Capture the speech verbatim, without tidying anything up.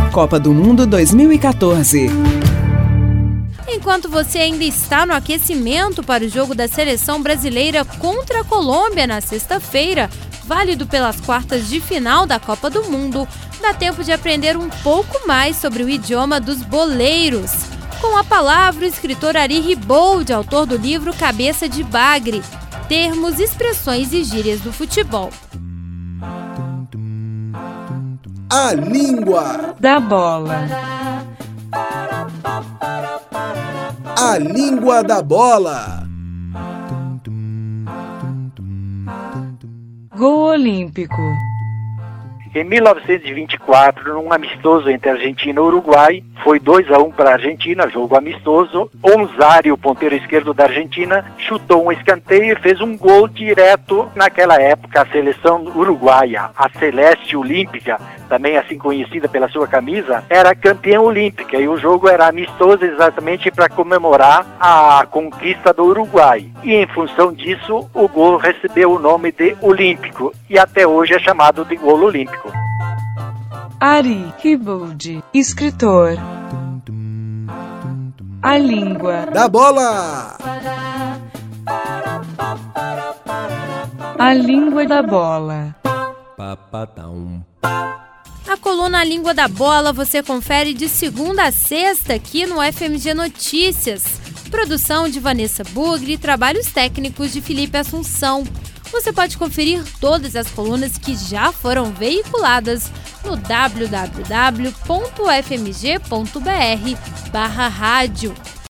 Copa do Mundo dois mil e quatorze. Enquanto você ainda está no aquecimento para o jogo da seleção brasileira contra a Colômbia na sexta-feira, válido pelas quartas de final da Copa do Mundo, dá tempo de aprender um pouco mais sobre o idioma dos boleiros. Com a palavra, o escritor Ari Ribold, autor do livro Cabeça de Bagre, termos, expressões e gírias do futebol. A língua da bola. A língua da bola. Gol olímpico. Em mil novecentos e vinte e quatro, num amistoso entre Argentina e Uruguai, foi dois a um para a Argentina, jogo amistoso. Onzari, o ponteiro esquerdo da Argentina, chutou um escanteio e fez um gol direto. Naquela época, a seleção uruguaia, a Celeste Olímpica, também assim conhecida pela sua camisa, era campeã olímpica e o jogo era amistoso exatamente para comemorar a conquista do Uruguai. E em função disso, o gol recebeu o nome de Olímpico e até hoje é chamado de gol olímpico. Ari Ribold, escritor. A língua da bola. A língua da bola. A coluna A Língua da Bola você confere de segunda a sexta aqui no F M G Notícias. Produção de Vanessa Bugre e trabalhos técnicos de Felipe Assunção. Você pode conferir todas as colunas que já foram veiculadas no w w w ponto f m g ponto b r barra rádio.